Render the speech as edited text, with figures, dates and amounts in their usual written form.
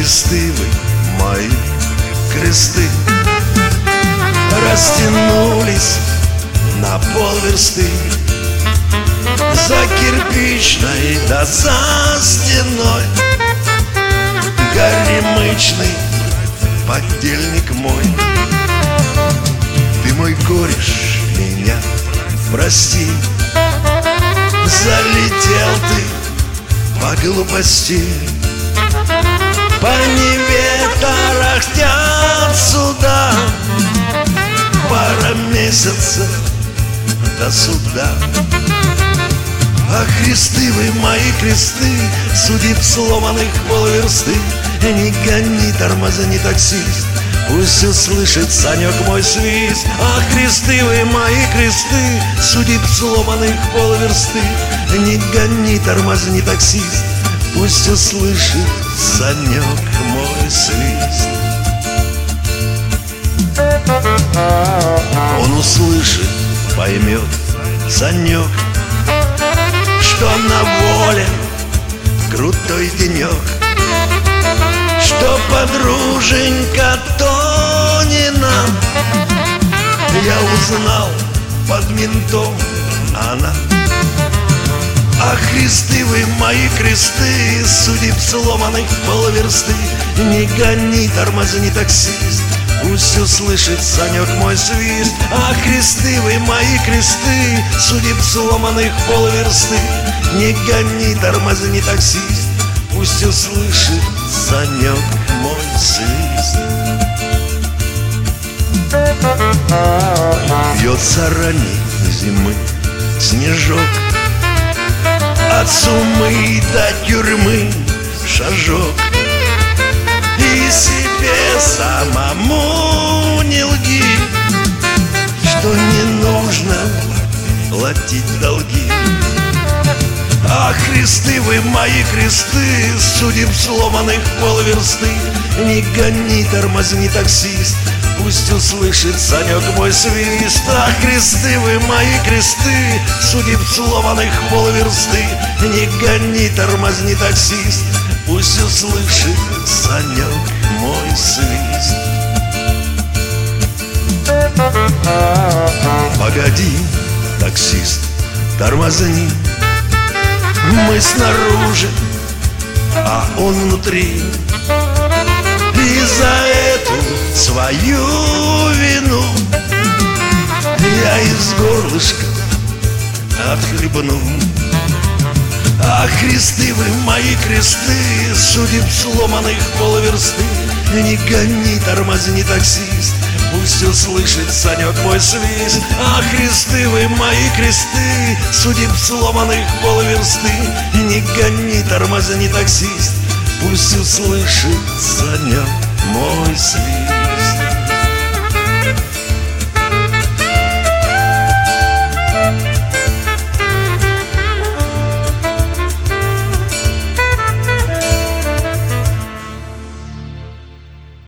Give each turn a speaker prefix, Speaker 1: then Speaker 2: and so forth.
Speaker 1: кресты вы, мои кресты, растянулись на полверсты, за кирпичной да за стеной. Горемычный подельник мой, ты мой кореш, меня прости. Залетел ты по глупости, по Неве тарахтят суда, пара месяцев до суда. А кресты вы, мои кресты, судеб сломанных полверсты, не гони, тормозни, таксист, пусть услышит Санек мой свист. А кресты вы, мои кресты, судеб сломанных полверсты, не гони, тормозни, таксист, пусть услышит Санек мой свист. Он услышит, поймет, Санек, что на воле крутой денек, что подруженька Тонина, я узнал под ментом она. А кресты вы, мои кресты, судеб сломанных полверсты, не гони, тормозни, таксист, пусть услышит Санек мой свист. А кресты вы, мои кресты, судеб сломанных полверсты, не гони, тормозни, таксист, пусть услышит Санек мой свист. Бьется ранней зимы снежок, от сумы до тюрьмы шажок. И себе самому не лги, что не нужно платить долги. А кресты вы, мои кресты, судеб сломанных полверсты, не гони, тормозни, таксист, пусть услышит Санек мой свист. А кресты вы, мои кресты, судеб сломанных полверсты, не гони, тормозни, таксист, пусть услышит Санек мой свист. Погоди, таксист, тормозни, мы снаружи, а он внутри, и за эту свою вину я из горлышка отхлебну. А кресты вы, мои кресты, судеб сломанных полверсты, не гони, тормозни, таксист, пусть услышит Санек мой свист. А кресты вы, мои кресты, судеб сломанных полверсты, не гони, тормозни, таксист, пусть услышит Санек мой свист.